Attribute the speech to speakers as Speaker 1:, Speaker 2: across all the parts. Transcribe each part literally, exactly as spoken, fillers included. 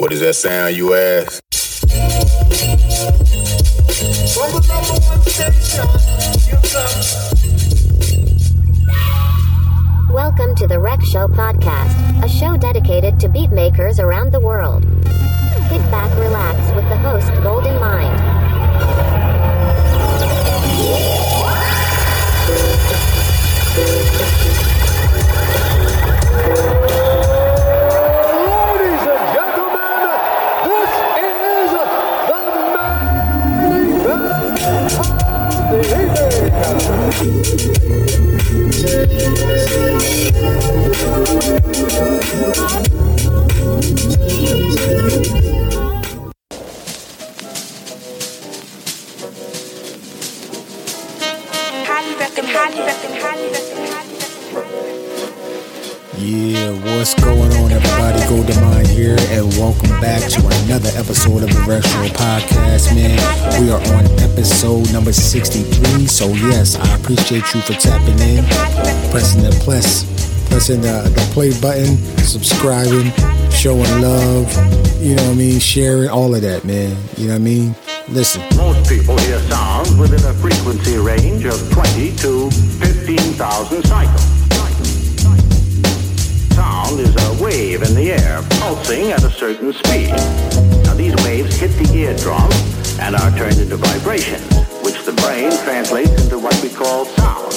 Speaker 1: What does that sound, you ask?
Speaker 2: From the number one station, you come.
Speaker 3: Welcome to the Rec Show Podcast, a show dedicated to beat makers around the world. Kick back, relax with the host, Golden Mind.
Speaker 2: Ladies and gentlemen, this is the main event
Speaker 4: Yeah, what's going on, everybody? Golden Mind here, and welcome back to another episode of the Rec Show Podcast, man. We are on episode number sixty-three, so yes, I appreciate you for tapping in, pressing the plus, pressing the, the play button, subscribing, showing love, you know what I mean, sharing, all of that, man. You know what I mean? Listen.
Speaker 5: Most people hear sounds within a frequency range of twenty to fifteen thousand cycles. Sound is a wave in the air, pulsing at a certain speed. Now these waves hit the eardrum and are turned into vibrations, which the brain translates into what we call sound.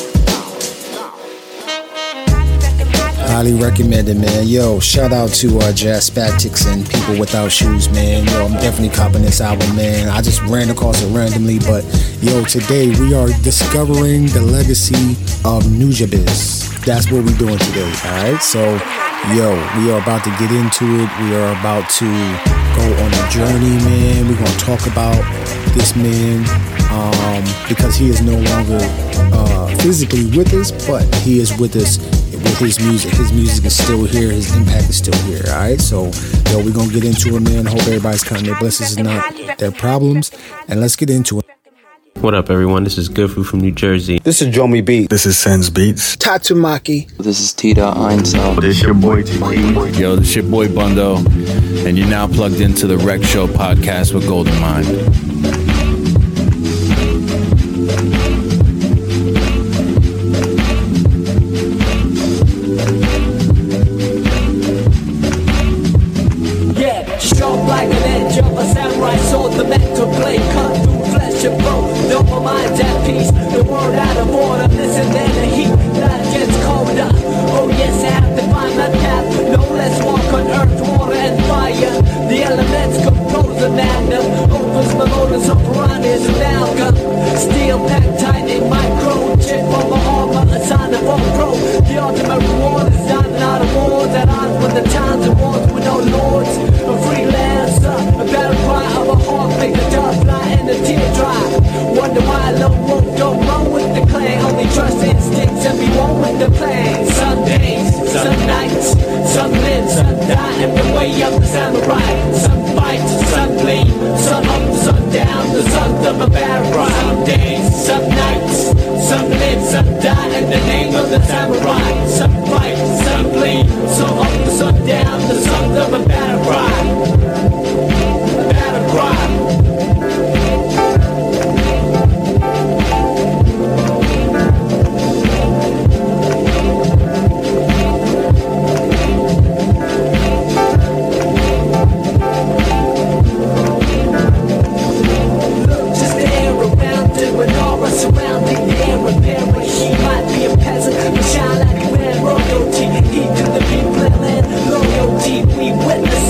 Speaker 4: Highly recommended, man. Yo, shout out to uh, Jazz Spatics and People Without Shoes, man. Yo, I'm definitely copping this album, man. I just ran across it randomly, but yo, today we are discovering the legacy of Nujabes. That's what we're doing today, alright? So, yo, we are about to get into it. We are about to go on a journey, man. We're going to talk about this man um, because he is no longer uh, physically with us, but he is with us with his music. His music is still here. His impact is still here, alright? So, yo, we're going to get into it, man. Hope everybody's counting their blessings and not their problems. And let's get into it.
Speaker 6: What up, everyone? This is Good Food from New Jersey.
Speaker 7: This is Jomi Beat.
Speaker 8: This is Sens Beats.
Speaker 9: Tatsumaki.
Speaker 10: This is Tita Einzel.
Speaker 8: This your boy T T.
Speaker 11: Yo, this your boy Bundo, and you're now plugged into the Rec Show Podcast with Golden Mind.
Speaker 12: Yeah, sharp like an edge of a samurai sword, the mental blade cut through flesh and bone. No more mind's at peace, the world out of order. Listen, then the heat that gets colder. Oh yes, I have to find my path. No less walk on earth, water and fire. The elements compose a magnum. Opens my motives of piranhas amalgam. Steel packed tight in micro. Chip on my armor, a sign of all pro. The ultimate reward is diamond out of wars. At odds with the times and wars with no lords. A freelancer, a battle cry of a hawk. Make the dove fly and the tear dry. Wonder why lone wolf don't roll with the clan. Only trust instincts and be one with the plan. Some days, some nights, some live, some die in the way of the samurai. Some fight, some bleed, some up, some down, the sons of a samurai. Some days, some nights, some live, some die in the name of the samurai. Some fight, some bleed, some up, some down, the sons of a battle cry. Battle cry. Surrounding the air, repairing. He might be a peasant, but shine like a man. Royalty, he to the people and land. Loyalty, we witness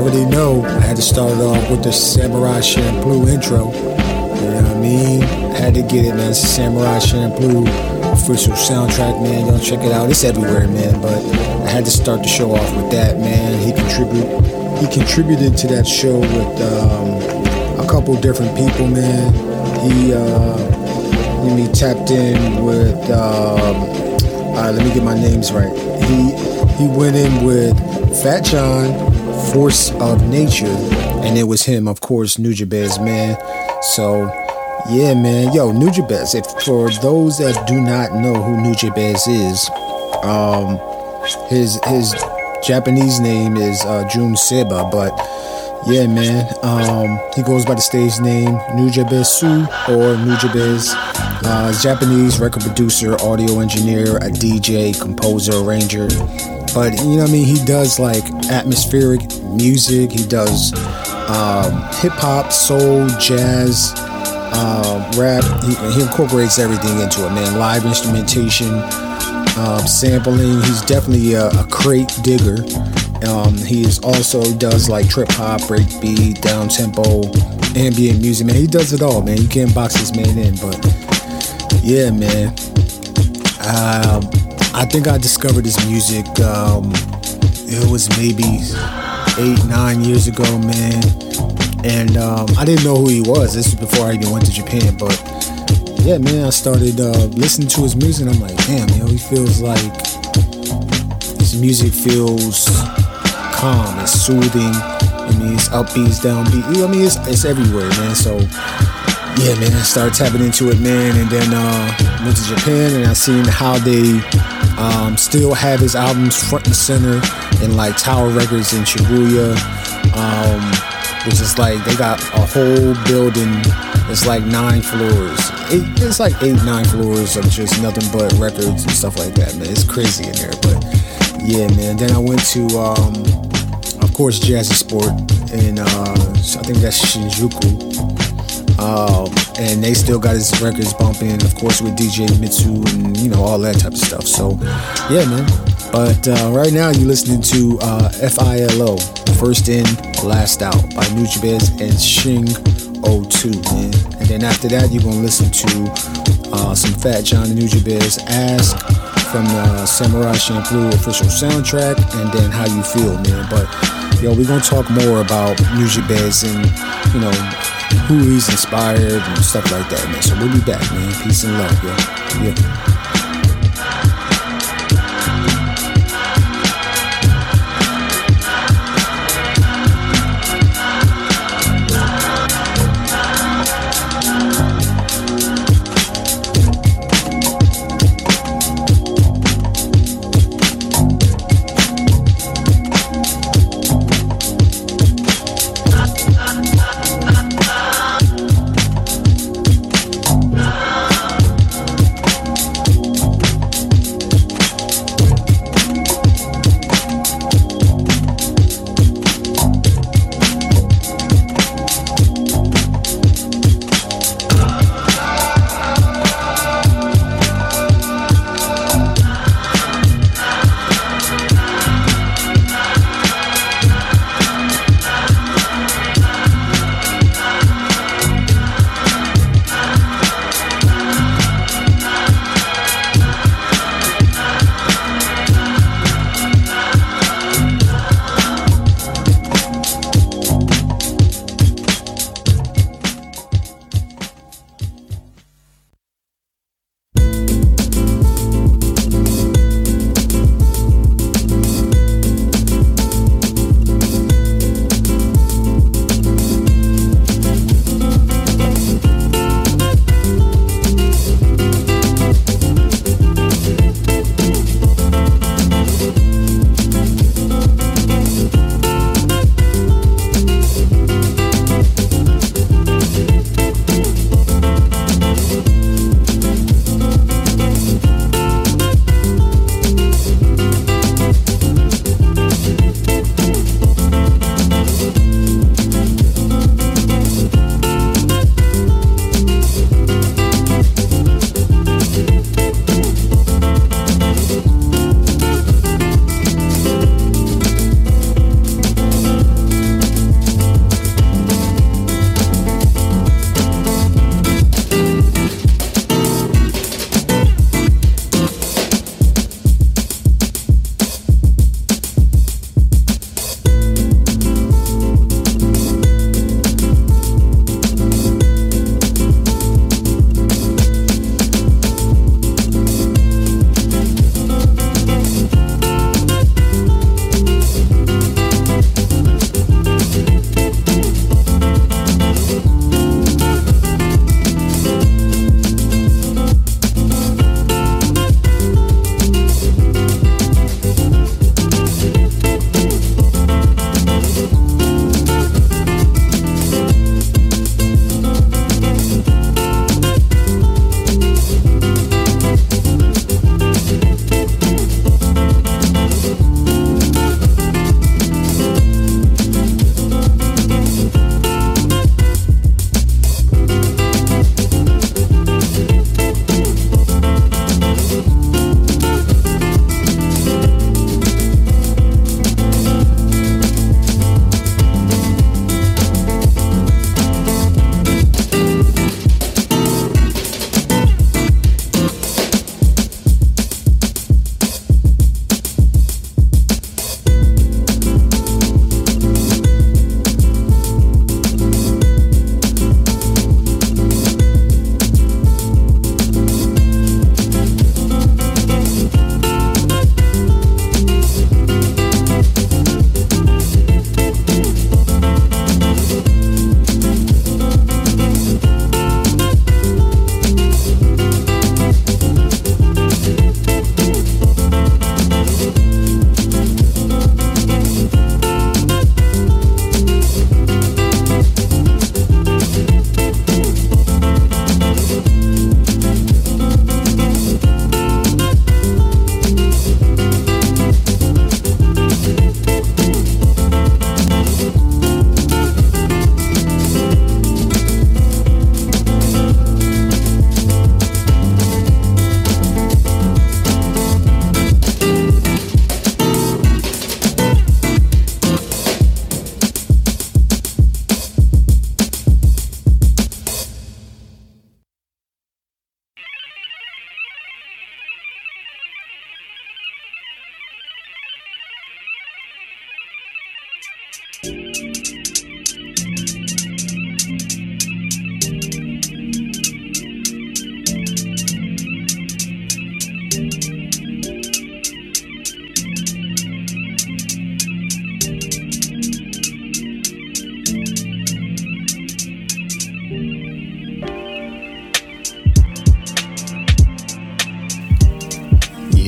Speaker 4: already know I had to start it off with the Samurai Champloo intro. You know what I mean? I had to get it, man. It's Samurai Champloo official soundtrack, man. Y'all check it out. It's everywhere, man. But I had to start the show off with that, man. He contribute, he contributed to that show with um, a couple different people, man. He, uh, let me tapped in with, um, all right, let me get my names right. He, he went in with Fat John, Force of Nature, and it was him, of course, Nujabes, man. So, yeah, man. Yo, Nujabes, if for those that do not know who Nujabes is, um, his his Japanese name is uh, Jun Seba, but yeah, man, um, he goes by the stage name Nujabesu or Nujabes. Uh, he's Japanese record producer, audio engineer, a D J, composer, arranger. But, you know what I mean? He does, like, atmospheric music. He does um, hip-hop, soul, jazz, uh, rap. He, he incorporates everything into it, man. Live instrumentation, um, sampling. He's definitely a, a crate digger. Um, he is also does, like, trip-hop, breakbeat, down-tempo, ambient music, man. He does it all, man. You can't box this man in, but, yeah, man. Um... I think I discovered his music, um, it was maybe eight, nine years ago, man. And um, I didn't know who he was. This was before I even went to Japan. But yeah, man, I started uh, listening to his music. And I'm like, damn, yo, he feels like his music feels calm, it's soothing. I mean, it's upbeat, it's downbeat. You know what I mean? It's, it's everywhere, man. So yeah, man, I started tapping into it, man. And then uh, went to Japan and I seen how they Um, still have his albums front and center in like Tower Records in Shibuya, um, which is like they got a whole building. It's like nine floors. Eight, it's like eight, nine floors of just nothing but records and stuff like that, man. It's crazy in there, but yeah, man. Then I went to, um, of course, Jazzy Sport in uh, I think that's Shinjuku. Um, and they still got his records bumping, of course, with D J Mitsu and, you know, all that type of stuff. So, yeah, man. But uh, right now, you're listening to uh, F I L O, First In, Last Out by Nujabes and Shing oh two, man. And then after that, you're going to listen to uh, some Fat John and Nujabes Ask from the Samurai Champloo official soundtrack, and then How You Feel, man. But, yo, we're going to talk more about Nujabes and, you know, who he's inspired and stuff like that, man. So we'll be back, man. Peace and love, yo. Yeah.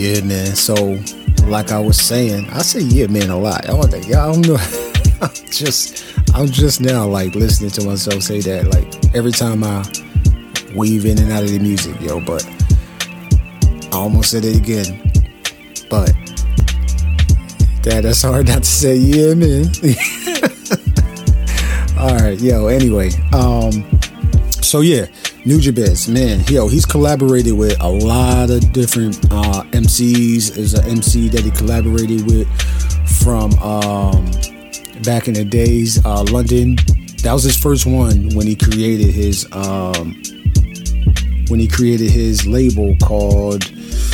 Speaker 4: Yeah, man. So, like I was saying, I say yeah, man, a lot. I don't, I don't know. I'm just, I'm just now like listening to myself say that like every time I weave in and out of the music, yo. But I almost said it again. But that that's hard not to say. Yeah, man. All right, yo. Anyway, um, so yeah. Nujabes, man, yo, he's collaborated with a lot of different uh, M Cs. There's an M C that he collaborated with from um, back in the days, uh, London. That was his first one when he created his um, when he created his label called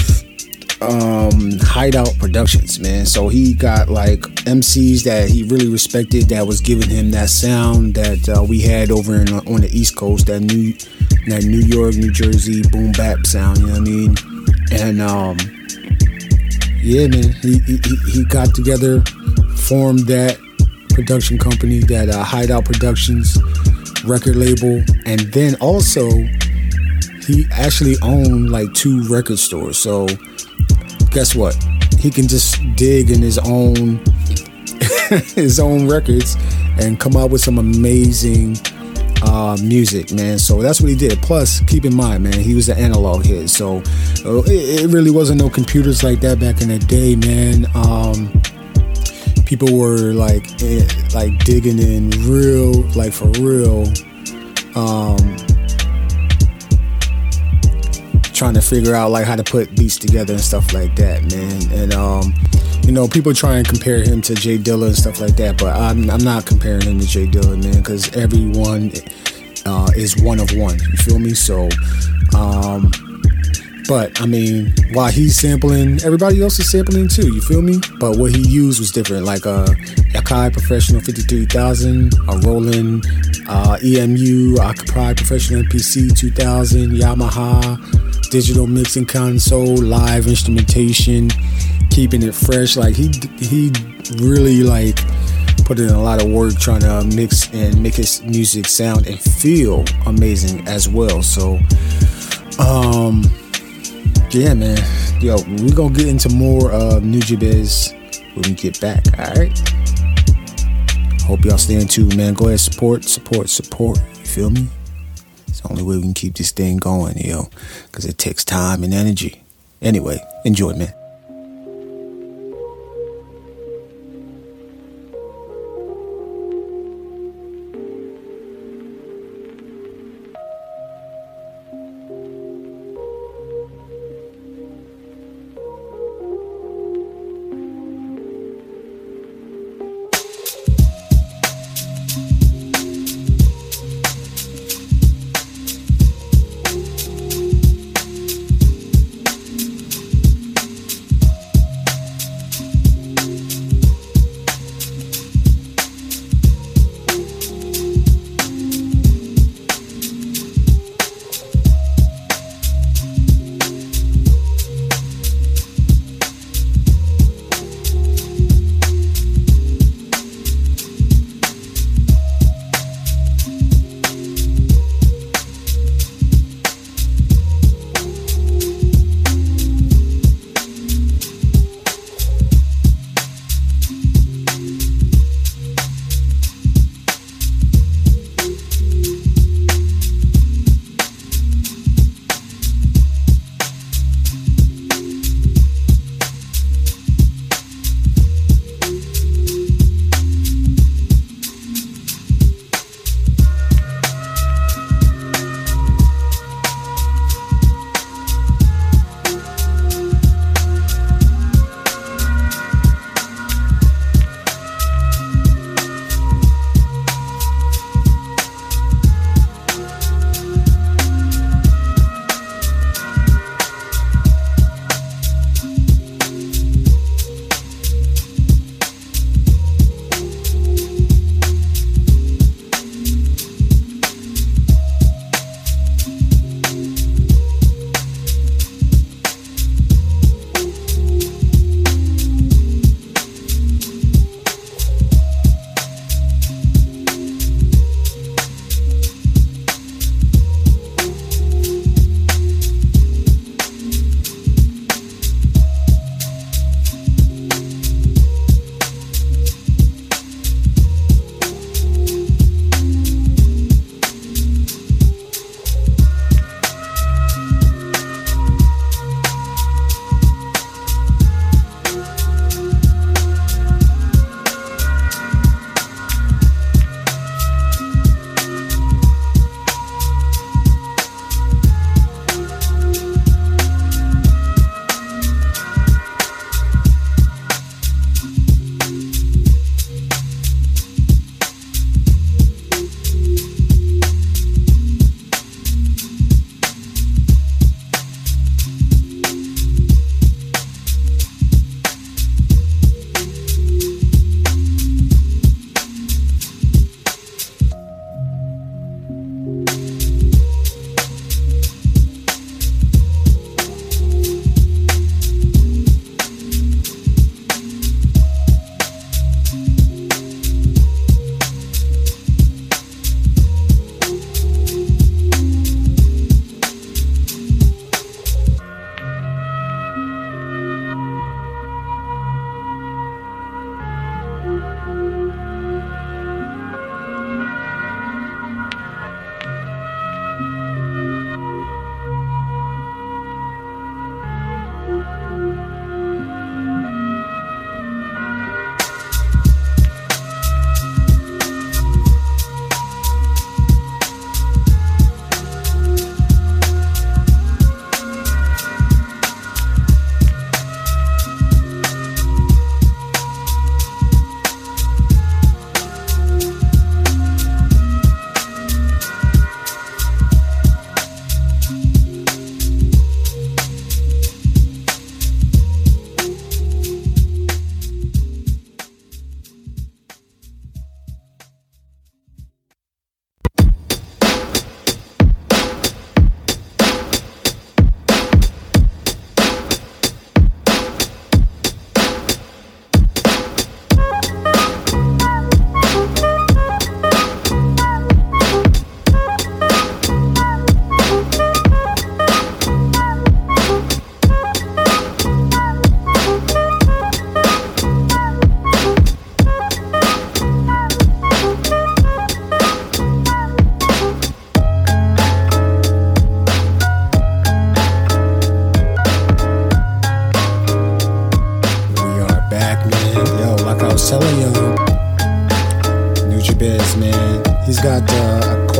Speaker 4: um, Hideout Productions, man. So he got like M Cs that he really respected that was giving him that sound that uh, we had over in, on the East Coast, that new. That New York, New Jersey boom bap sound, you know what I mean? And um, yeah, man, he, he he got together, formed that production company, that uh, Hideout Productions record label, and then also he actually owned like two record stores. So guess what? He can just dig in his own his own records and come out with some amazing Uh, music, man. So that's what he did. Plus, keep in mind, man, he was an analog head, so uh, it, it really wasn't no computers like that back in the day, man. Um, people were like, eh, like digging in real, like for real, um, trying to figure out like how to put beats together and stuff like that, man. And um, you know, people try and compare him to Jay Dilla and stuff like that, but I'm, I'm not comparing him to Jay Dilla, man, because everyone uh, is one of one. You feel me? So, um, but I mean, while he's sampling, everybody else is sampling too. You feel me? But what he used was different, like a Akai Professional fifty-three thousand, a Roland uh, E M U, Akai Professional P C two thousand, Yamaha digital mixing console, live instrumentation, keeping it fresh. Like he he really like put in a lot of work trying to mix and make his music sound and feel amazing as well. So um yeah, man, yo, we're gonna get into more of Nujabes when we get back. All right, hope y'all staying tuned, man. Go ahead, support support support, you feel me? It's the only way we can keep this thing going, yo, because it takes time and energy. Anyway, enjoy, man.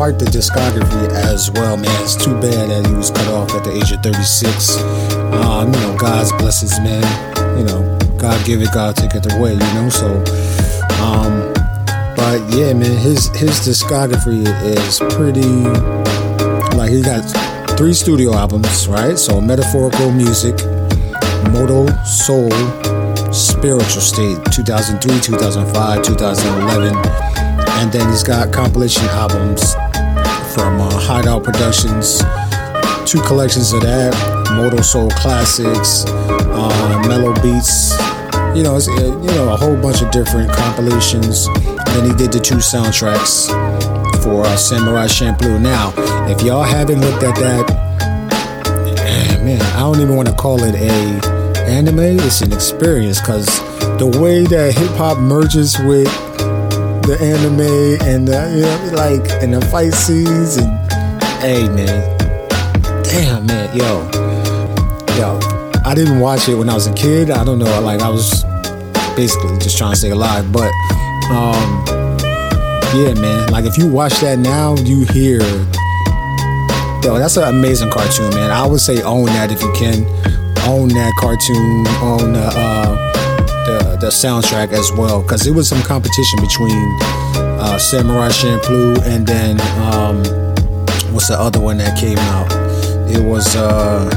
Speaker 4: quite the discography as well, man. It's too bad that he was cut off at the age of thirty-six. Um, you know, God's blessings, man. You know, God give it, God take it away, you know, so, um, but yeah, man, his, his discography is pretty, like, he got three studio albums, right? So, Metaphorical Music, Moto Soul, Spiritual State, two thousand three, two thousand five, two thousand eleven, and then he's got compilation albums from uh, Hideout Productions, two collections of that, Moto Soul Classics, uh, Mellow Beats, you know, it's, you know, a whole bunch of different compilations. And then he did the two soundtracks for uh, Samurai Champloo. Now, if y'all haven't looked at that, man, I don't even want to call it a anime. It's an experience, because the way that hip hop merges with the anime and the, you know, like, and the fight scenes, and hey, man, damn, man, yo, yo, I didn't watch it when I was a kid. I don't know, like, I was basically just trying to stay alive, but um, yeah, man, like, if you watch that now, you hear, yo, that's an amazing cartoon, man. I would say own that if you can. Own that cartoon, own the, uh, the, the soundtrack as well, because it was some competition between uh, Samurai Champloo and then, um, what's the other one that came out? It was, uh,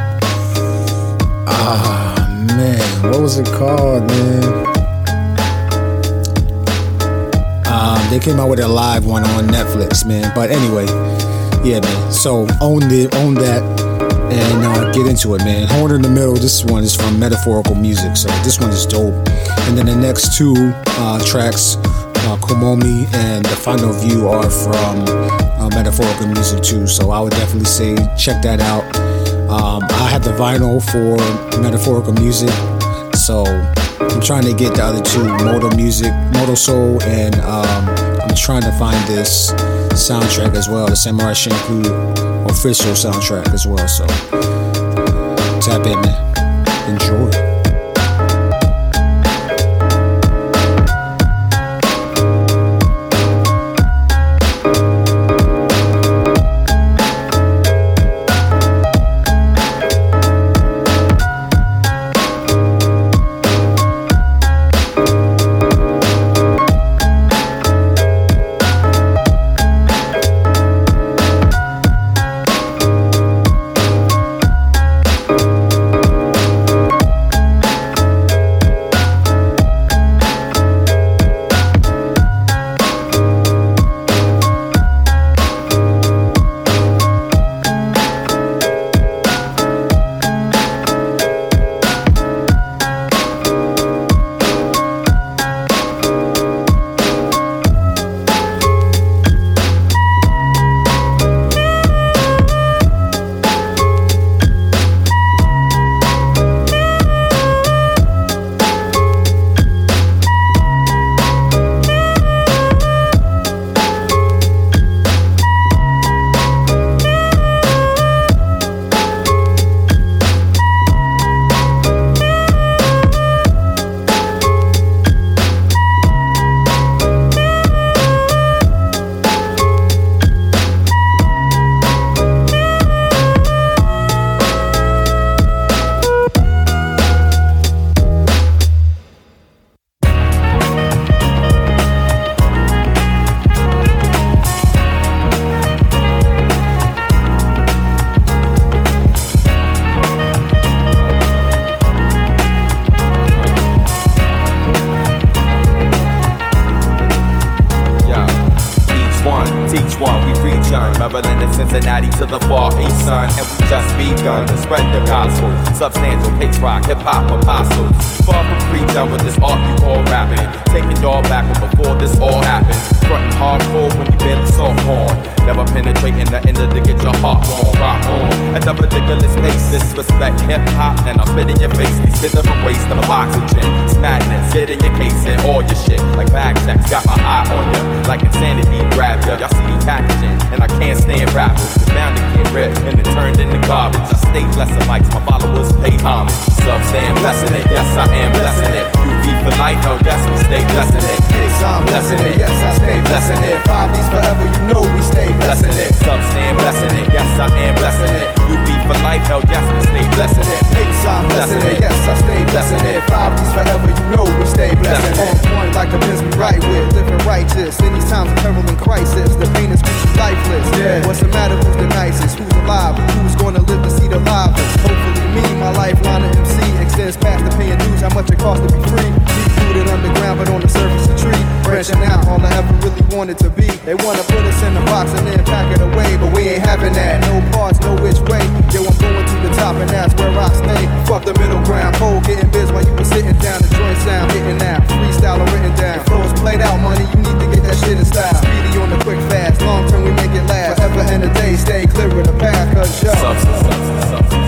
Speaker 4: ah, man, what was it called, man? Um, they came out with a live one on Netflix, man. But anyway, yeah, man. So own the own that and uh, get into it, man. Horn in the Middle. This one is from Metaphorical Music, so this one is dope. And then the next two uh, tracks, uh, Komomi and The Final View, are from uh, Metaphorical Music too. So I would definitely say check that out. Um, I have the vinyl for Metaphorical Music, so I'm trying to get the other two, Moto Music, Moto Soul, and um, I'm trying to find this soundtrack as well, the Samurai Champloo official soundtrack as well. So tap in, man. Enjoy.
Speaker 1: Cincinnati to the far east side, and we just begun to spread the gospel. Substantial pace rock, hip hop apostles. Far from preacher with this art you call rapping. Taking y'all back from before this all happened. Frontin' hardcore when you barely soft horn. Never penetrating the end of to get your heart warm. Rock on at the ridiculous pace. Disrespect hip hop, and I'll spit in your face. These hits of a waste of oxygen. It's madness, get in your case and all your shit. Like bag checks, got my eye on ya. Like insanity grab ya. Y'all see me packaging, and I can't stand rappers. It's bound to get ripped and it turned into garbage. I stay blessing mics, my followers pay homage. Sub saying blessing it, yes I am blessing it. U V for life, no yes we stay blessing it. Yes I'm blessing it, yes I stay blessing it. Five D's forever, you know we stay blessing
Speaker 7: cost to be free. Deep rooted underground, but on the surface a tree. Branching out, all I ever really wanted to be. They wanna put us in a box and then pack it away, but we ain't having that. No parts, no which way. Yo, I'm going to the top and that's where I stay. Fuck the middle ground, pole getting biz while you was sitting down. The joint sound hitting out, freestyle or written down. The flow's played out, money, you need to get that shit in style. Speedy on the quick fast, long term we make it last. Forever and a day, stay clear of the path, cause show.
Speaker 1: Substance, substance, substance.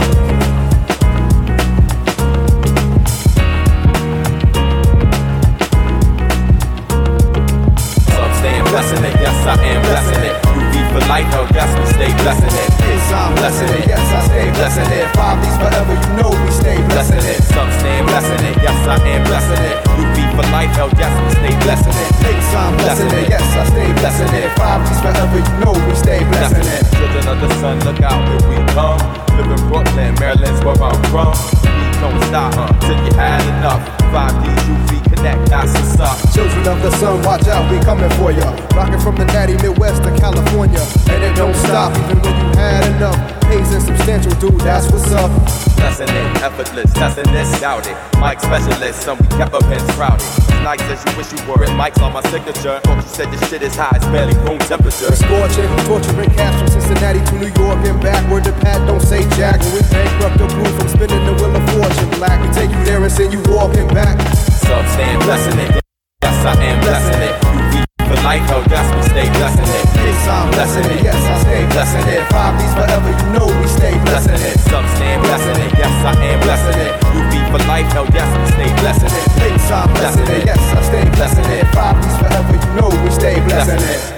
Speaker 1: Blessing it, yes I am blessing it. You be for life, oh yes we stay blessing it.
Speaker 7: Yes I'm blessing it, yes I stay blessing it. Five D's forever, you know we stay blessing it.
Speaker 1: Some stand blessing it, yes I am blessing it. You be for life, oh yes we stay blessing it.
Speaker 7: Yes I'm blessing it, yes I stay blessing it. Five D's forever, you know we stay blessing it.
Speaker 1: Children of the sun, look out where we come. Live in Brooklyn, Maryland's where I'm from. We don't stop uh, till you had enough. Five D's, you be connect, that's what's up.
Speaker 7: Children of the sun, watch out, we coming for ya. Rockin' from the natty Midwest to California. And it don't stop even when you had enough. Pays and substantial, dude, that's what's up.
Speaker 1: Blessing it, effortless, testing this, doubt it. Mic specialist, some we kept up and crowded. As nice as you wish you were, it mic's on my signature. Thought you said this shit is high, it's barely room temperature.
Speaker 7: Scorching, torturing cats from Cincinnati to New York and back. Word to Pat, don't say jack. When we bankrupt the blue from spinning the wheel of fortune. Black, we take you there and send you walking back.
Speaker 1: Substand blessing it, yes I am blessing it. You be for life, oh yes we stay blessing it.
Speaker 7: Yes I'm blessing it, yes I stay blessing it. Five D's forever, you know we stay blessing it.
Speaker 1: Substand blessing it, yes I am blessing it. You be for life, oh yes we stay blessing it.
Speaker 7: Yes I'm blessing it, yes I stay blessing it. Five D's forever, you know we stay blessing it.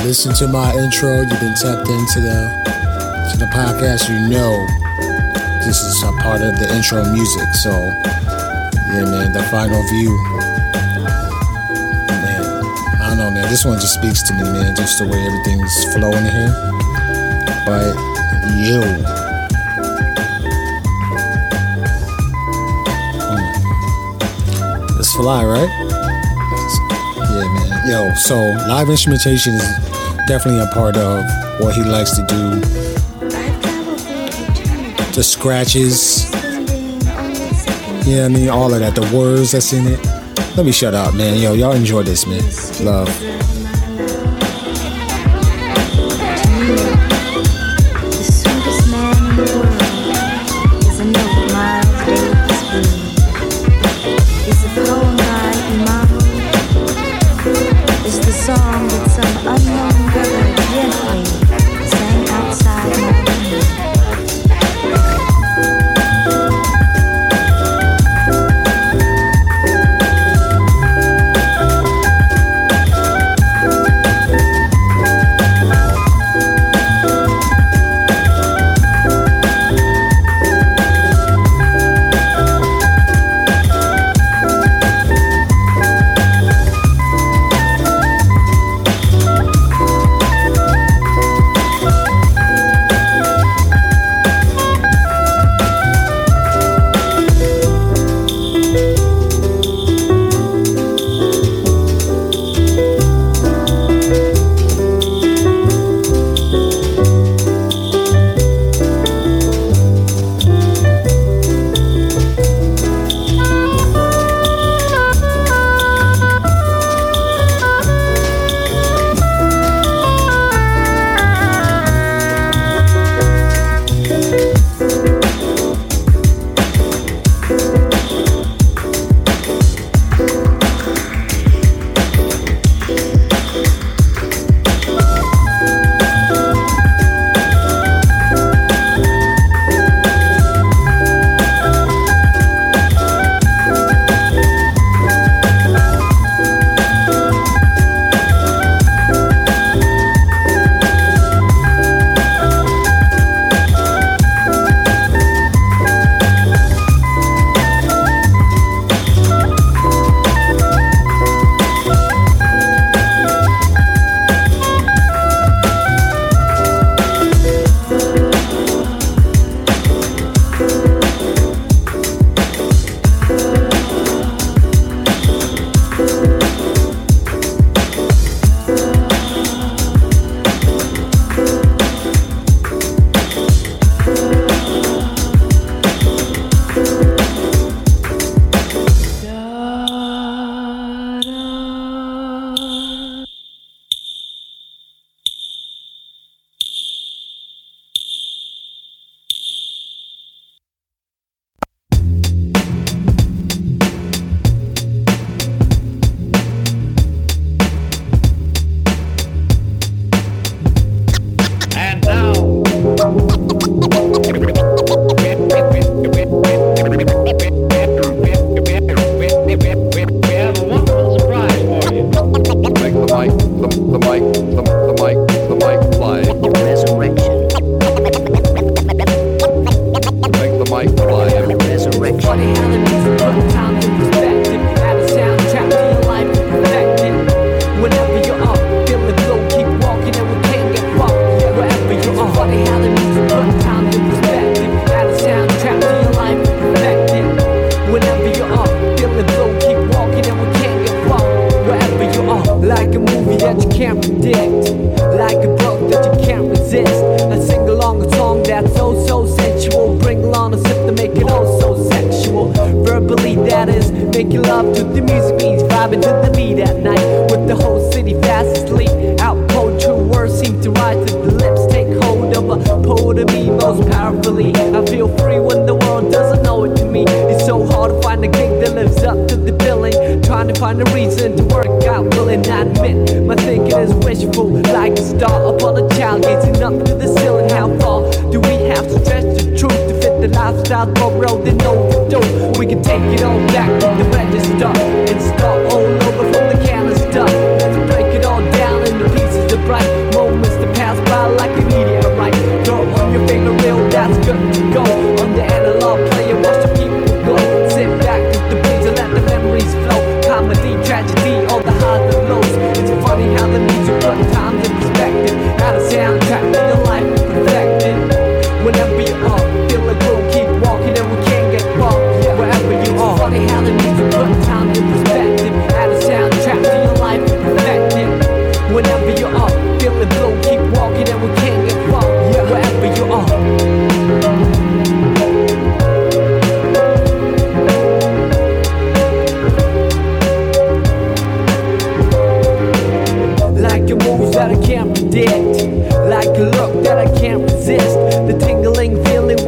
Speaker 4: listen to my intro, you've been tapped into the to the podcast, you know this is a part of the intro music. So yeah, man, the final view, man, I don't know, man, this one just speaks to me, man, just the way everything's flowing in here. But yo, mm. It's fly, right? Yeah, man. Yo, so live instrumentation is definitely a part of what he likes to do. The scratches, yeah, I mean, all of that, the words that's in it. Let me shut up, man. Yo, y'all enjoy this, man. Love.
Speaker 12: Right.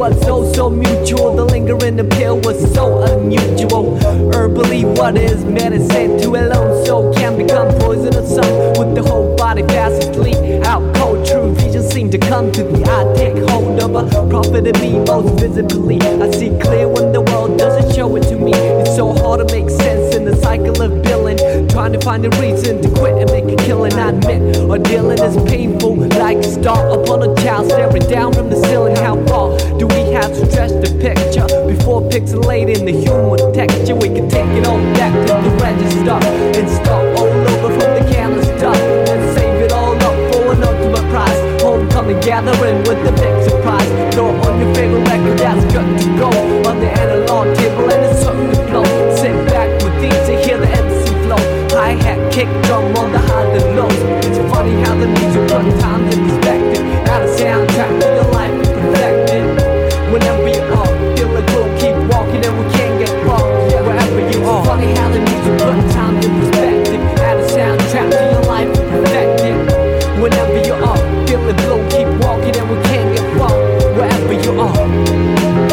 Speaker 12: was so, so mutual. The lingering appeal was so unusual. Herbally, what is medicine to a lone soul can become poisonous. Some with the whole body fast asleep. Out cold, true vision seem to come to the eye. Take hold of a prophet in me most visibly. I see clear when the world doesn't show it to me. It's so hard to make sense in the cycle of billing. Trying to find a reason to quit and make a killing. I admit, or dealing is painful. Like a star upon a child staring down from the ceiling. How far do we have to stretch the picture before pixelating the human texture? We can take it all back to the register and start all over from the canister and save it all up for an ultimate prize. Homecoming gathering with the big surprise. Throw on your favorite record that's good to go on the analog table and it's something to blow. Sit back with these and hear the M C flow. Hi-hat, kick drum on the highs and lows. It's funny how the music put times in perspective. Now the soundtrack to your life is perfected. Whenever you are, feel like we'll keep walking and we can't get far. Wherever you are, it's funny how the music put times in perspective. Now the soundtrack to your life is perfected. Whenever you are, feel like we'll keep walking and we can't get far. Wherever you are.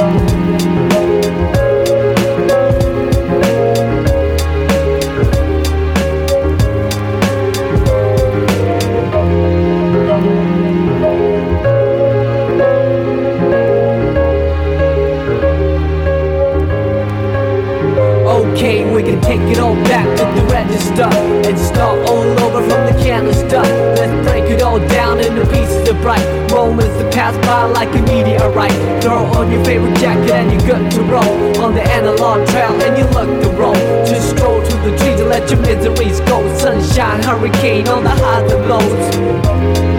Speaker 12: Okay, we can take it all back to the register and start all over from the canister. Let's break it all down into pieces of bright moments that pass by like a meteorite. Throw on your favorite jacket and you're good to roll on the analog trail and you look to roll. Just stroll through the trees and let your miseries go. Sunshine, hurricane on the highs and lows.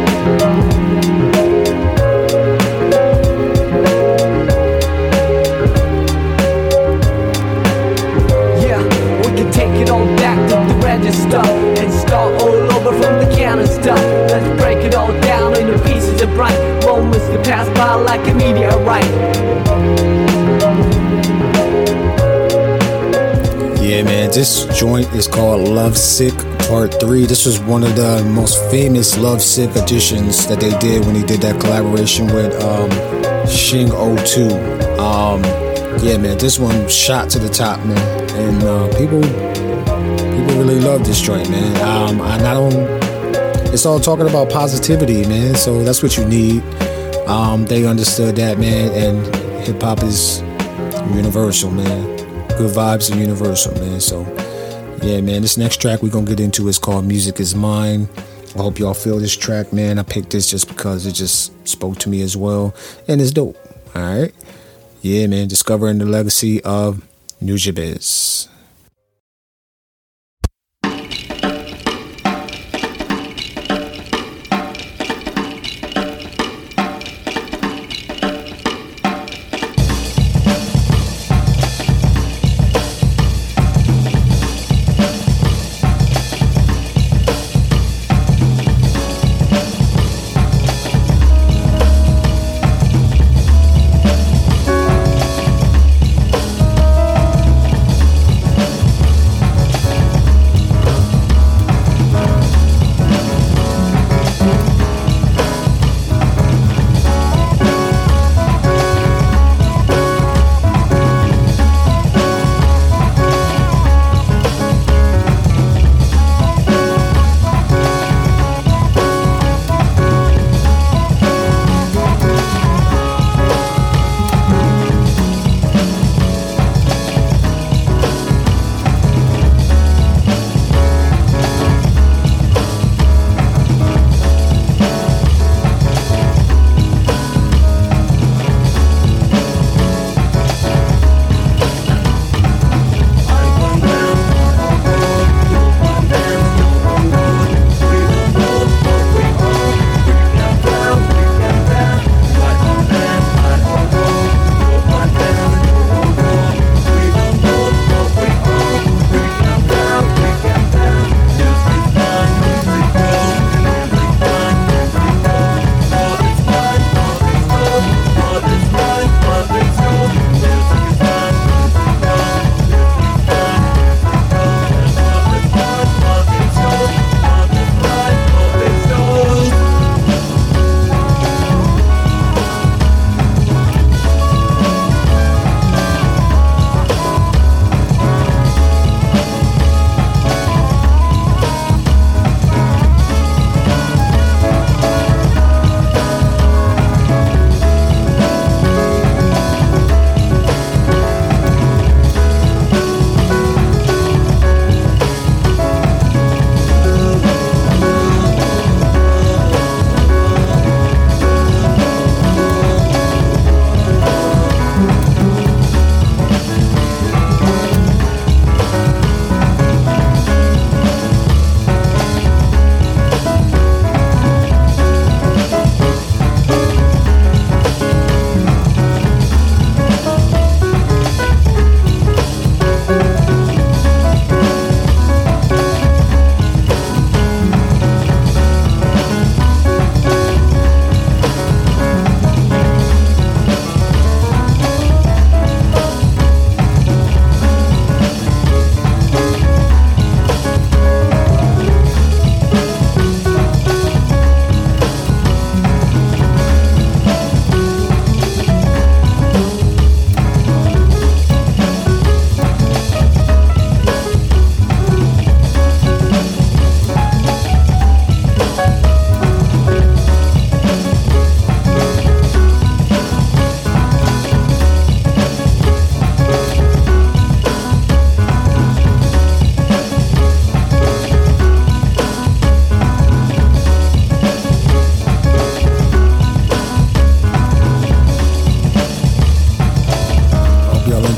Speaker 12: Take it all back to the register and start all over from the canister. Let's break it all down into pieces of bright moments that pass by like a meteorite.
Speaker 4: Yeah, man, this joint is called Love Sick Part three. This was one of the most famous Love Sick editions that they did when he did that collaboration with um, Shing oh two. Um, yeah, man, this one shot to the top, man. And uh, people people really love this joint, man. Um, and I don't, it's all talking about positivity, man. So that's what you need. Um, they understood that, man. And hip hop is universal, man. Good vibes are universal, man. So yeah, man, this next track we're going to get into is called Music Is Mine. I hope y'all feel this track, man. I picked this just because it just spoke to me as well. And it's dope. All right. Yeah, man. Discovering the legacy of Nujabes.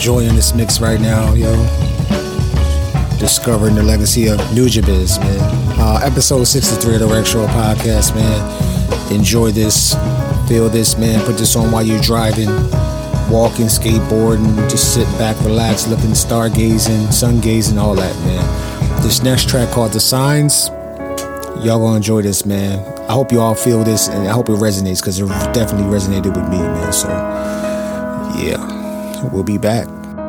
Speaker 4: enjoying this mix right now, yo. Discovering the legacy of Nujabes, man. Uh, episode sixty-three of the Rec Show podcast, man. Enjoy this, feel this, man. Put this on while you're driving, walking, skateboarding. Just sit back, relax, looking, stargazing, sun gazing, all that, man. This next track called The Signs. Y'all gonna enjoy this, man. I hope you all feel this, and I hope it resonates, because it definitely resonated with me, man. So, yeah, we'll be back.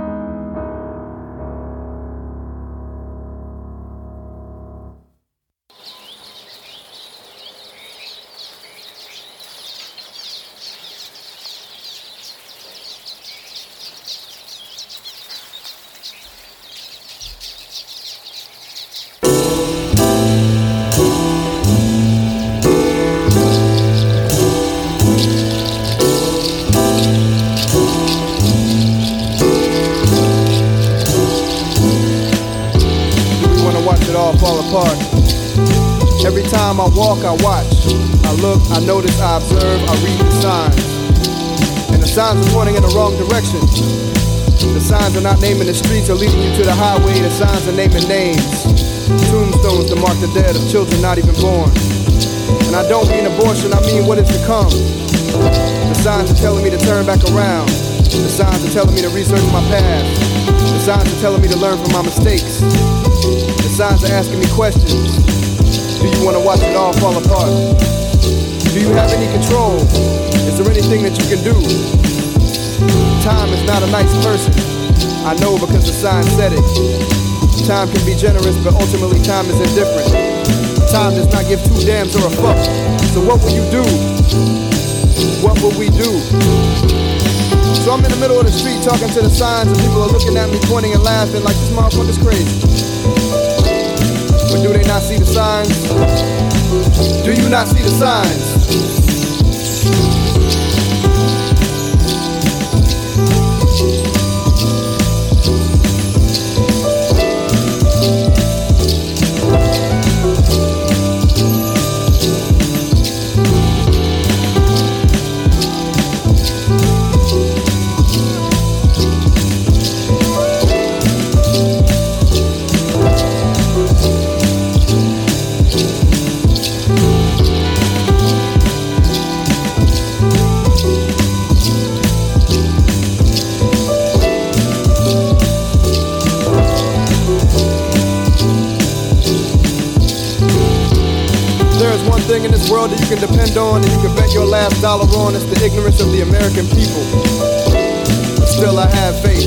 Speaker 7: Every time I walk, I watch, I look, I notice, I observe, I read the signs. And the signs are pointing in the wrong direction. The signs are not naming the streets or leading you to the highway. The signs are naming names, tombstones to mark the dead of children not even born. And I don't mean abortion, I mean what is to come. The signs are telling me to turn back around. The signs are telling me to research my past. The signs are telling me to learn from my mistakes. The signs are asking me questions. Do you want to watch it all fall apart? Do you have any control? Is there anything that you can do? Time is not a nice person. I know because the sign said it. Time can be generous, but ultimately time is indifferent. Time does not give two damns or a fuck. So what will you do? What will we do? So I'm in the middle of the street talking to the signs, and people are looking at me, pointing and laughing like this motherfucker's crazy. But do they not see the signs? Do you not see the signs? Thing in this world that you can depend on and you can bet your last dollar on, is the ignorance of the American people. But still I have faith,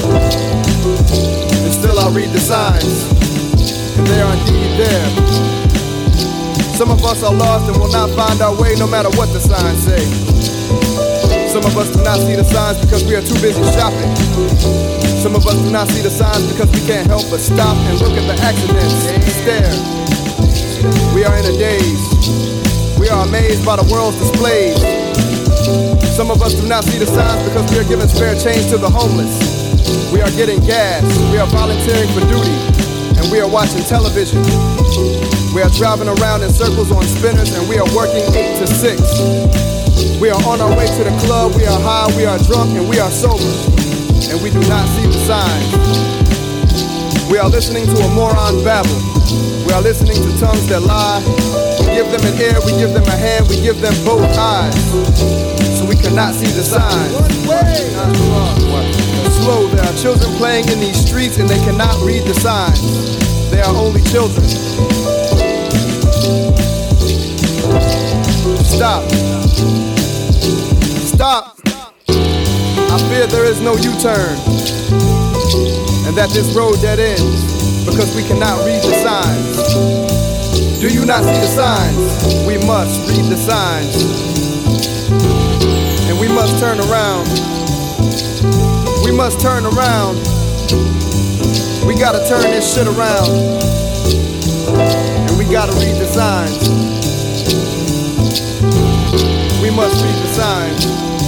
Speaker 7: and still I read the signs, and they are indeed there. Some of us are lost and will not find our way no matter what the signs say. Some of us do not see the signs because we are too busy shopping. Some of us do not see the signs because we can't help but stop and look at the accidents and stare. We are in a daze. We are amazed by the world's displays. Some of us do not see the signs because we are giving spare change to the homeless. We are getting gas. We are volunteering for duty. And we are watching television. We are driving around in circles on spinners, and we are working eight to six. We are on our way to the club. We are high, we are drunk, and we are sober. And we do not see the signs. We are listening to a moron babble. We are listening to tongues that lie. We give them an ear, we give them a hand, we give them both eyes. So we cannot see the signs. Slow, there are children playing in these streets and they cannot read the signs. They are only children. Stop. Stop. I fear there is no U-turn, and that this road dead ends because we cannot read the signs. Do you not see the signs? We must read the signs. And we must turn around. We must turn around. We gotta turn this shit around. And we gotta read the signs. We must read the signs.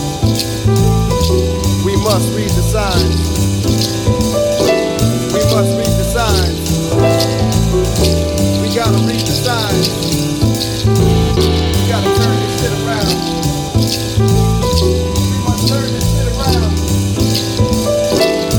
Speaker 7: We must read the signs. We must read the signs. We gotta read the signs. We gotta turn this shit around. We must turn this shit around.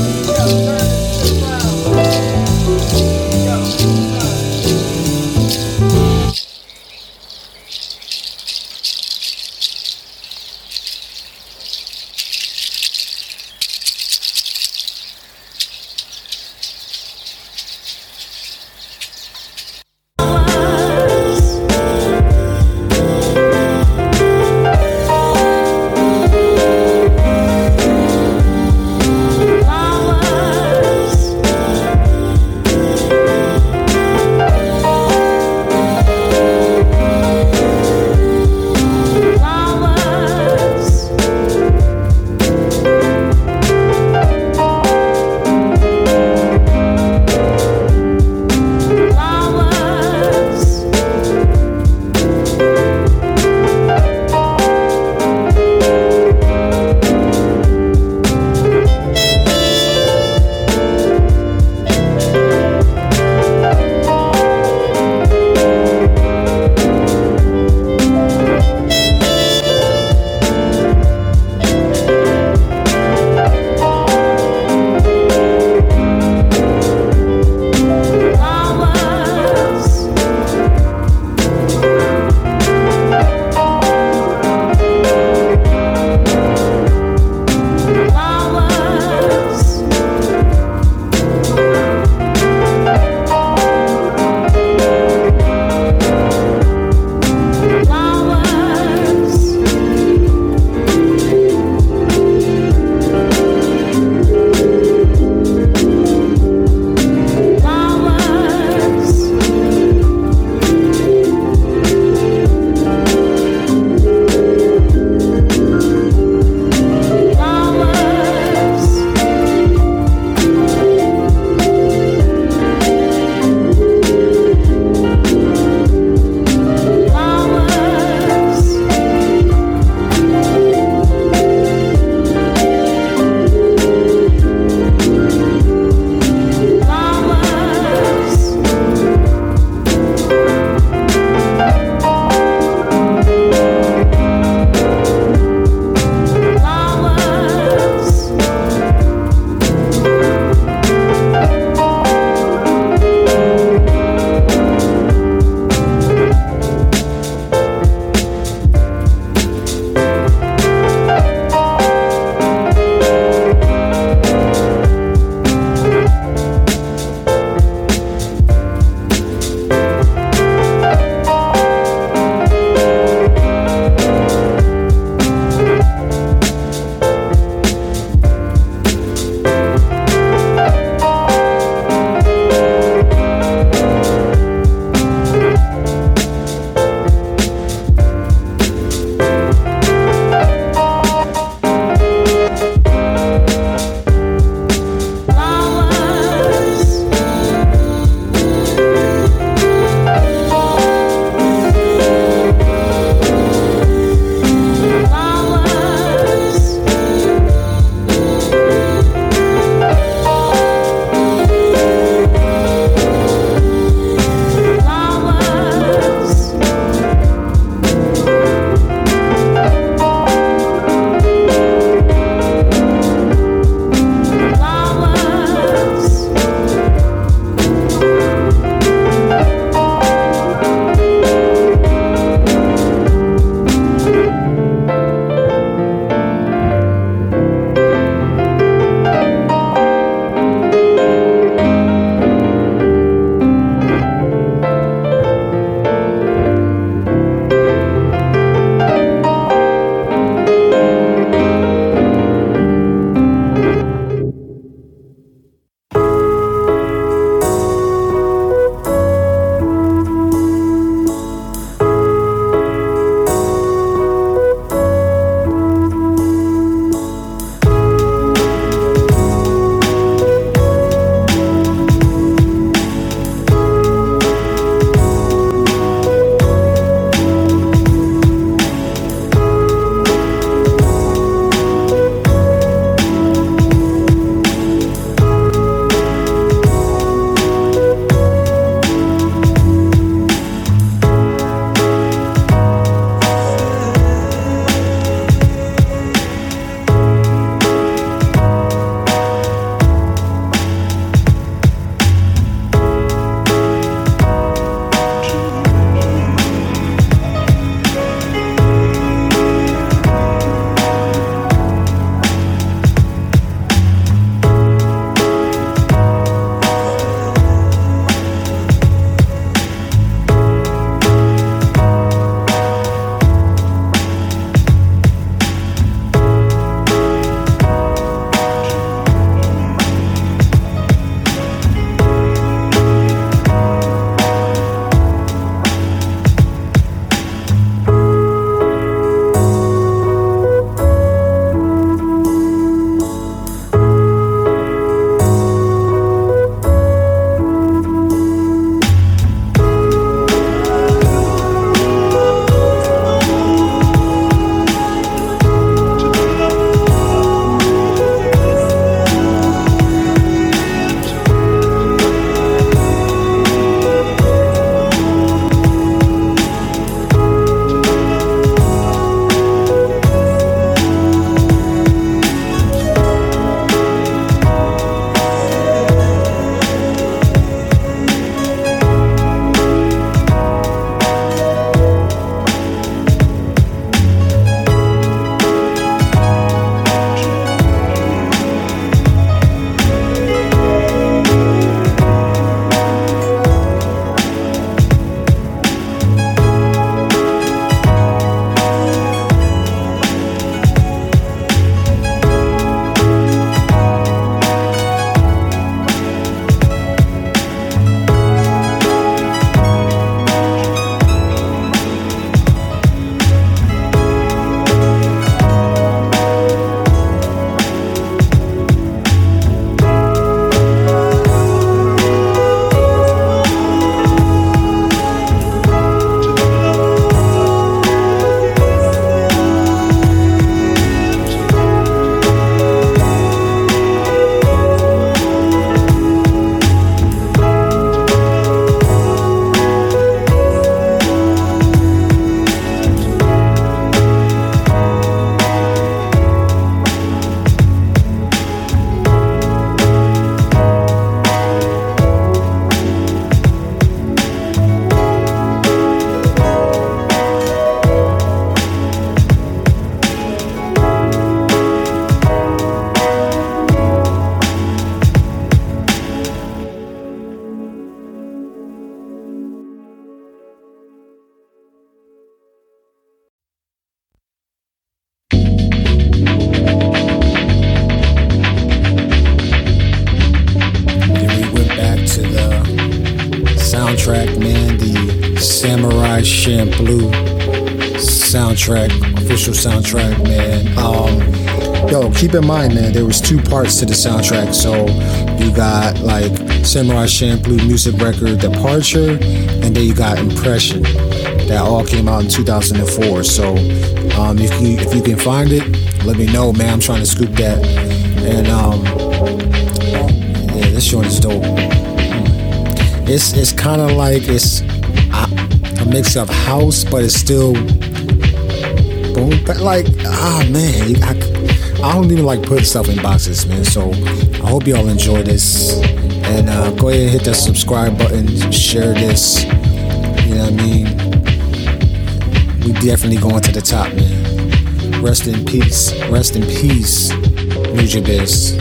Speaker 4: Samurai Champloo soundtrack, official soundtrack, man. Um, yo, keep in mind, man, there was two parts to the soundtrack. So you got like Samurai Champloo music record Departure, and then you got Impression. That all came out in two thousand four. So um, if you if you can find it, let me know, man. I'm trying to scoop that. And um, yeah, this joint is dope. It's it's kind of like it's a, a mix of house, but it's still boom. But like, ah man, you, I, I don't even like putting stuff in boxes, man. So I hope y'all enjoy this, and uh, go ahead and hit that subscribe button, share this. You know what I mean? We definitely going to the top, man. Rest in peace. Rest in peace, Nujabes.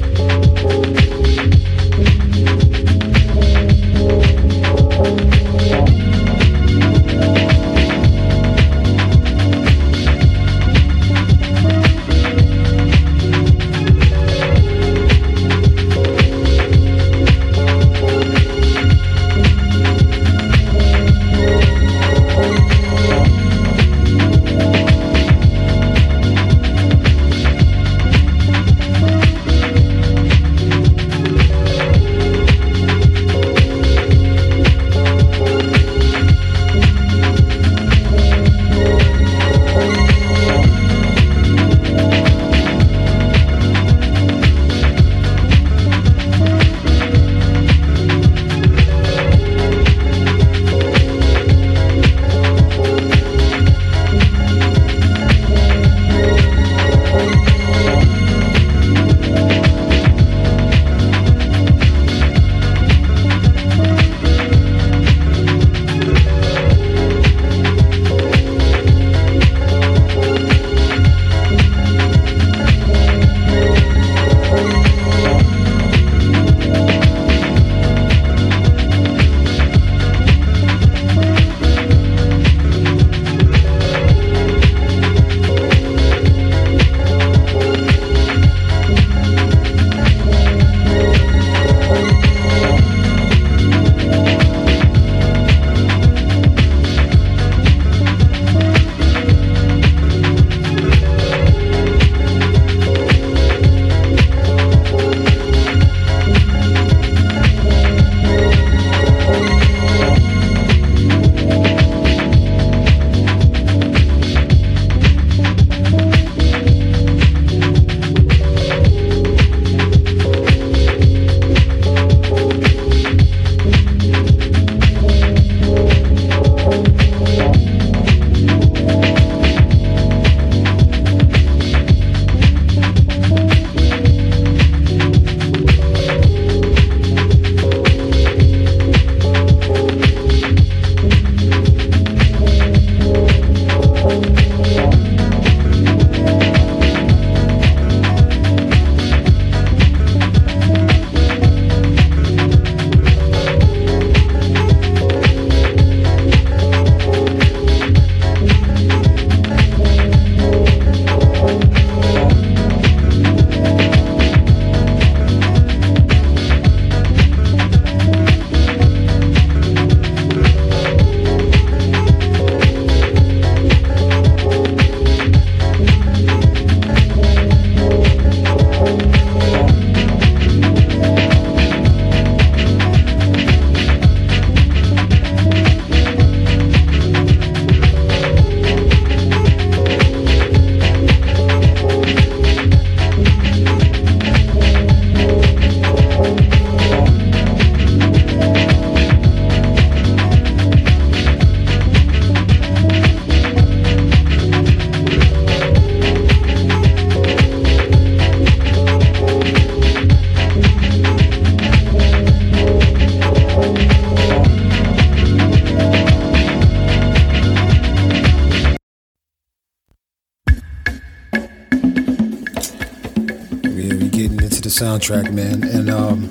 Speaker 4: Soundtrack, man. And um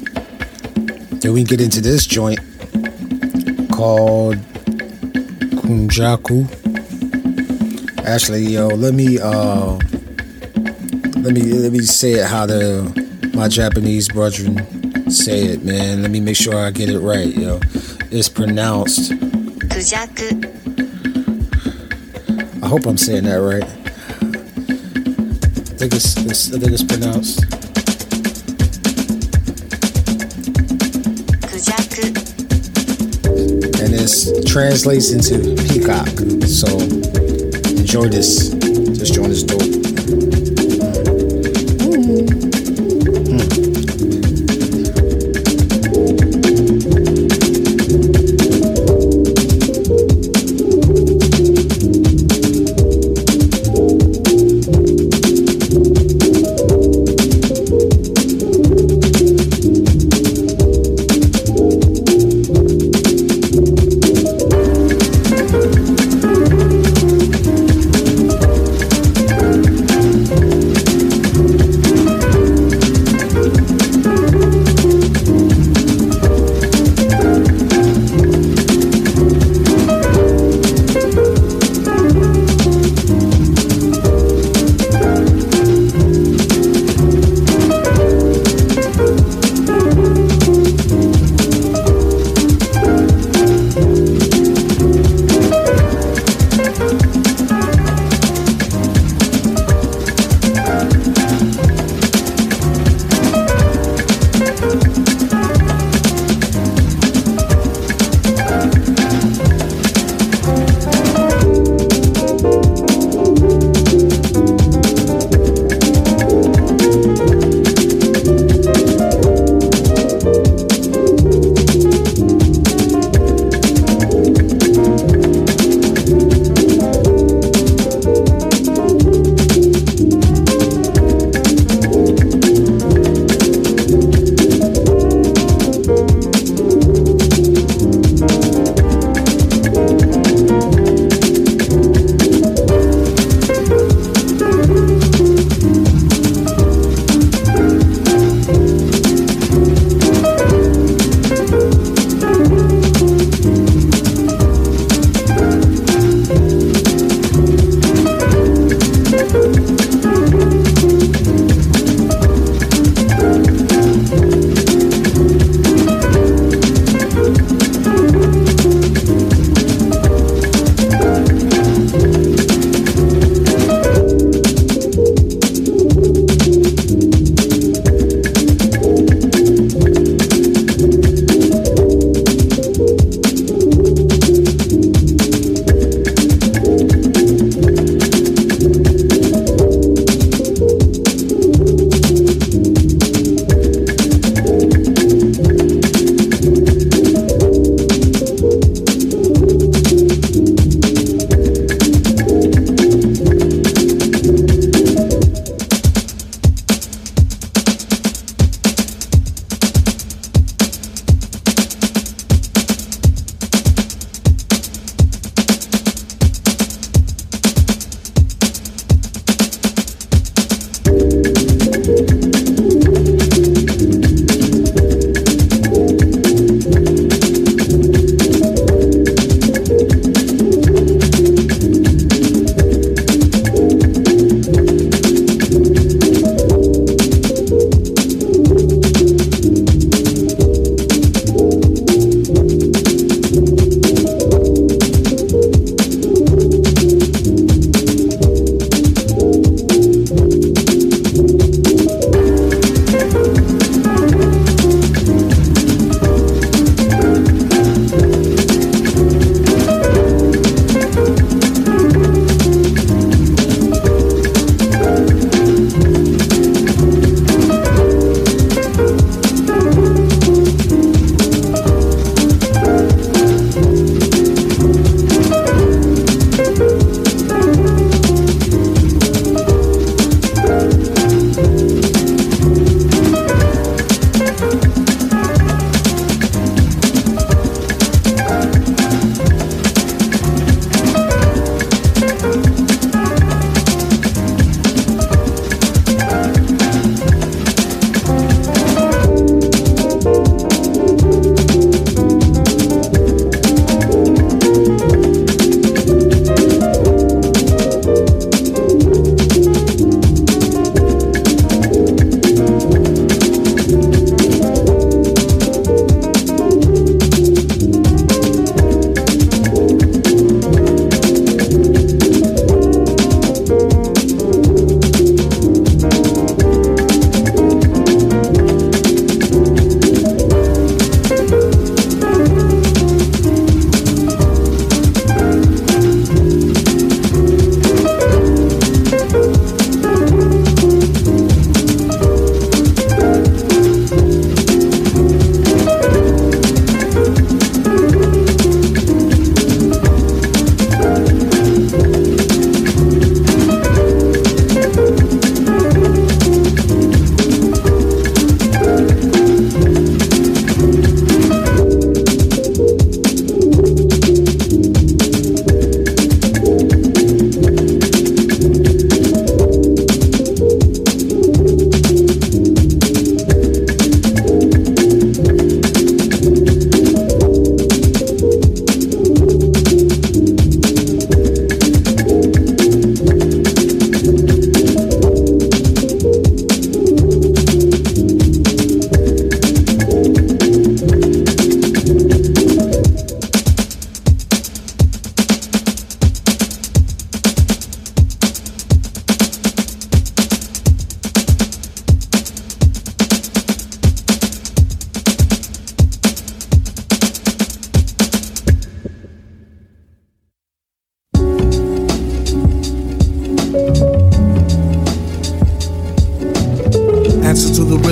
Speaker 4: then we get into this joint called Kunjaku. Actually, yo, let me uh let me let me say it how the my Japanese brethren say it, man. Let me make sure I get it right, yo. It's pronounced I hope I'm saying that right. I think it's, it's I think it's pronounced. And this translates into peacock. So enjoy this. This joint is dope.
Speaker 9: Thank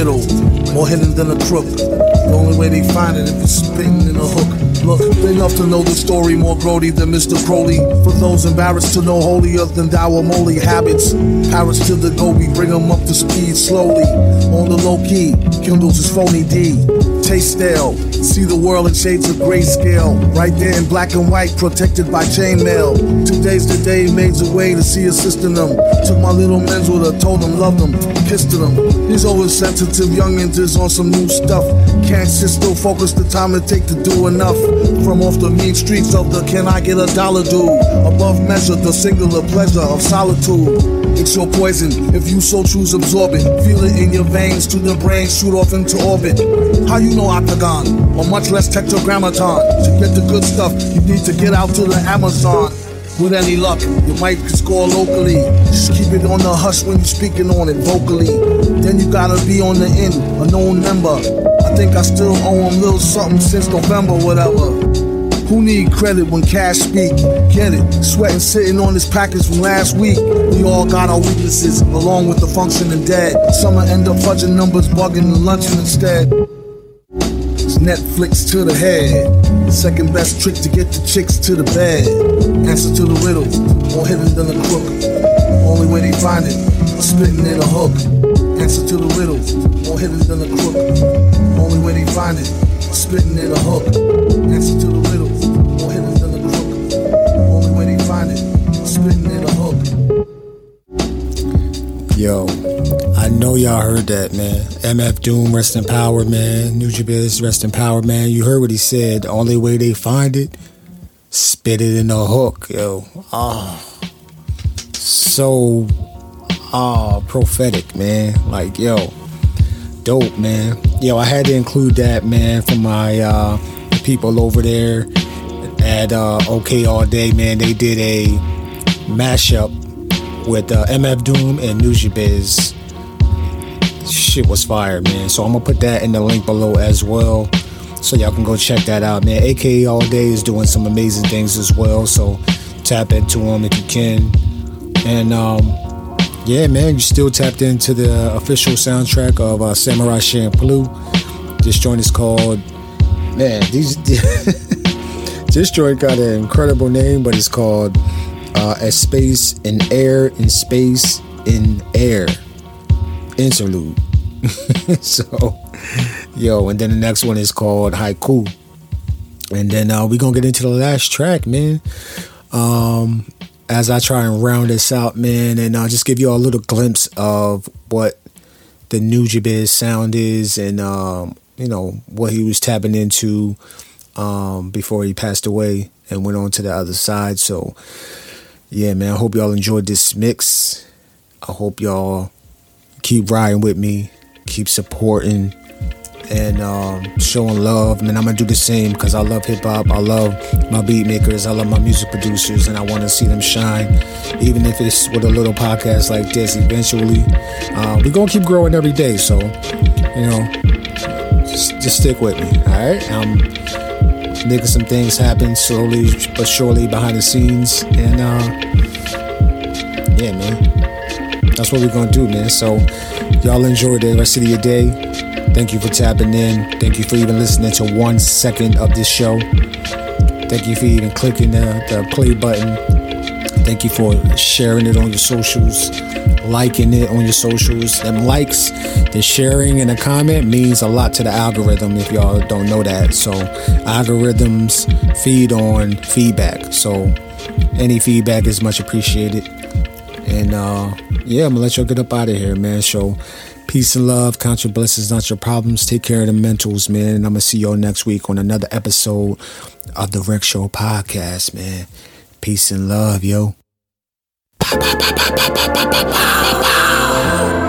Speaker 9: riddle, more hidden than a crook. The only way they find it if it's spitting in a hook. Look, they love to know the story more grody than Mister Crowley. For those embarrassed to know holier than thou or moly habits, parrots to the goby, bring them up to speed slowly. On the low key, kindles his phony D. Taste stale, see the world in shades of grayscale. Right there in black and white, protected by chainmail. Today's the day, made a way to see assisting them. Took my little men's with her, told them, loved them, kissed them. These always sensitive youngins is on some new stuff. Can't sit still, focus the time it take to do enough. From off the mean streets of the can I get a dollar dude. Above measure, the singular pleasure of solitude. It's your poison, if you so choose absorb it. Feel it in your veins, to the brain, shoot off into orbit. How you know octagon, or much less tetragrammaton? To get the good stuff, you need to get out to the Amazon. With any luck, you might score locally. Just keep it on the hush when you're speaking on it vocally. Then you gotta be on the end, a known member. I think I still owe him little something since November, whatever. Who need credit when cash speak? Get it, sweating sitting on this package from last week. We all got our weaknesses, along with the functioning dead. Summer end up fudging numbers, bugging the luncheon instead. It's Netflix to the head. Second best trick to get the chicks to the bed. Answer to the riddle, more hidden than a crook. Only way they find it, spitting in a hook. Answer to the riddle, more hidden than a crook. Only way they find it, spitting in a hook. Answer to the riddle, more hidden than a crook. Only way they find it, spitting in a hook.
Speaker 4: Yo, I know y'all heard that, man. M F Doom, rest in power, man. Nujabes, rest in power, man. You heard what he said. The only way they find it, spit it in a hook, yo. Ah, oh, so ah oh, prophetic, man. Like, yo, dope, man. Yo, I had to include that, man, for my uh, people over there at uh, OK All Day, man. They did a mashup with uh, M F Doom and Nujabes. Shit was fire, man. So I'm gonna put that in the link below as well, so y'all can go check that out, man. A K A All Day is doing some amazing things as well, so tap into them if you can. And um, yeah, man, you still tapped into the official soundtrack of uh, Samurai Champloo. This joint is called, man, these this joint got an incredible name, but it's called uh, A Space in Air, in Space in Air Interlude. So, yo, and then the next one is called Haiku. And then uh, we're going to get into the last track, man. Um, as I try and round this out, man, and I'll just give you all a little glimpse of what the Nujabes sound is, and, um, you know, what he was tapping into um, before he passed away and went on to the other side. So, yeah, man, I hope y'all enjoyed this mix. I hope y'all keep riding with me, keep supporting, and um, showing love. Man, I'm gonna do the same because I love hip hop. I love my beat makers. I love my music producers, and I want to see them shine, even if it's with a little podcast like this. Eventually, uh, we're gonna keep growing every day. So, you know, just, just stick with me. All right, I'm making some things happen slowly but surely behind the scenes, and uh, yeah, man. That's what we're going to do, man. So, y'all enjoy the rest of your day. Thank you for tapping in. Thank you for even listening to one second of this show. Thank you for even clicking the, the play button. Thank you for sharing it on your socials, liking it on your socials. Them likes, the sharing, and the comment means a lot to the algorithm, if y'all don't know that. So, algorithms feed on feedback. So, any feedback is much appreciated. And uh, yeah, I'm gonna let y'all get up out of here, man. So peace and love, count your blessings, not your problems. Take care of the mentals, man. And I'm gonna see y'all next week on another episode of the Rec Show Podcast, man. Peace and love, yo. Pow, pow, pow, pow, pow, pow, pow, pow, pow.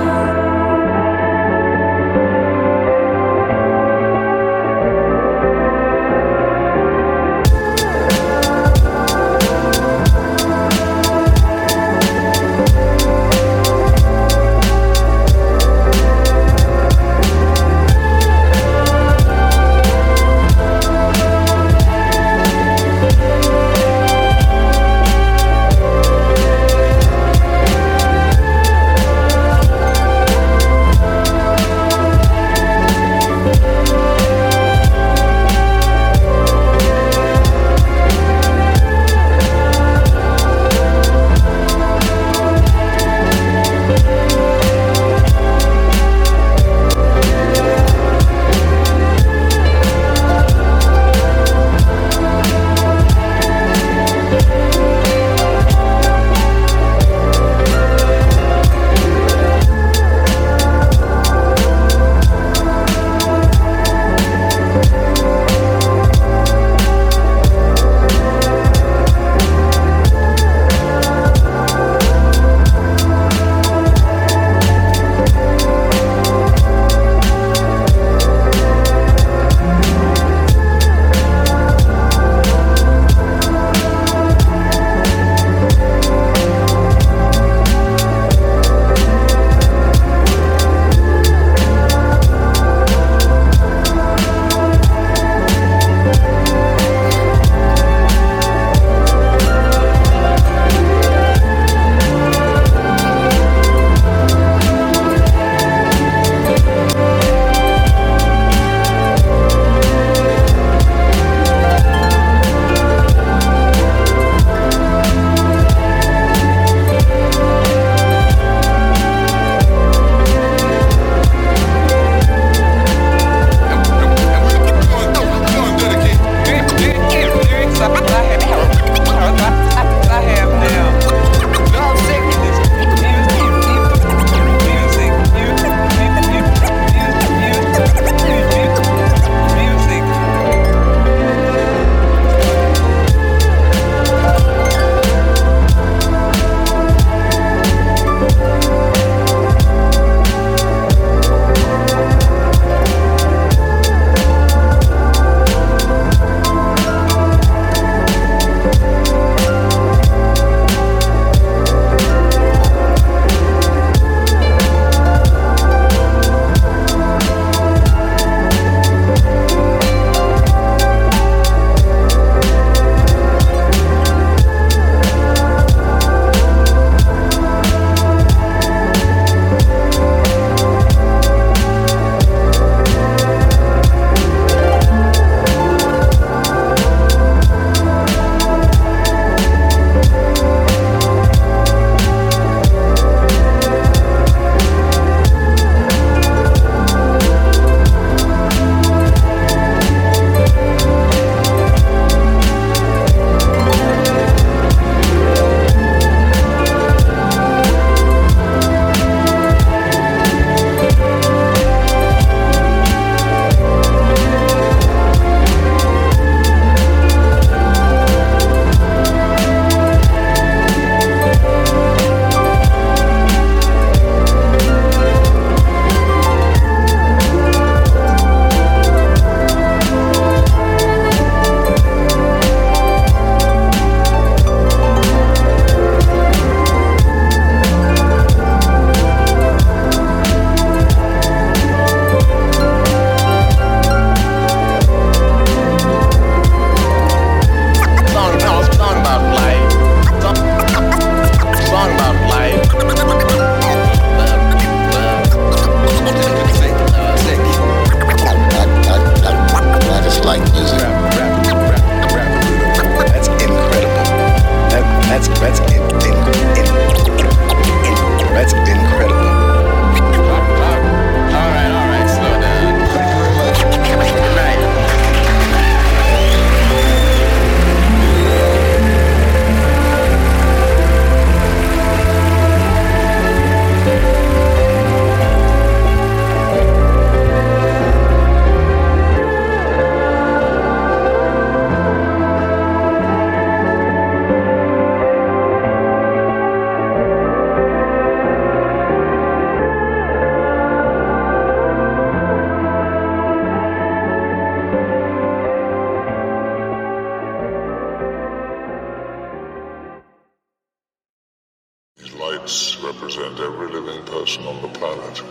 Speaker 13: lights represent every living person on the planet.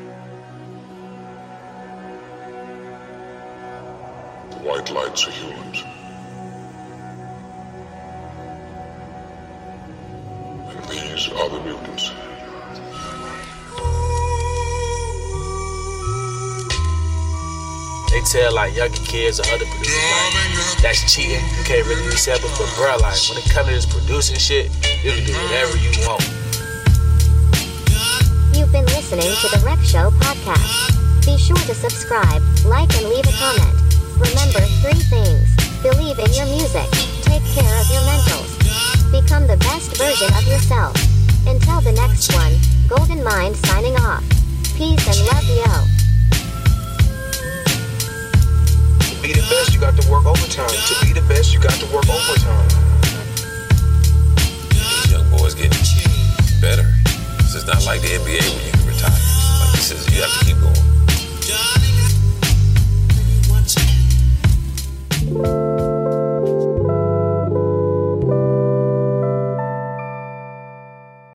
Speaker 13: The white lights are humans. And these are the mutants.
Speaker 14: They tell like younger kids or other producers like that's cheating, you can't really accept it, but bro, like when it comes to this producing shit, you can do whatever you want.
Speaker 3: You've been listening to the Rec Show podcast. Be sure to subscribe, like, and leave a comment. Remember three things: believe in your music, take care of your mentals, become the best version of yourself. Until the next one, Golden Mind signing off. Peace and love, yo.
Speaker 14: To be the best, you got to work overtime. To be the best, you got to work overtime.
Speaker 15: These young boys getting better. This is not like the N B A where you can retire. Like this is, you have to keep going.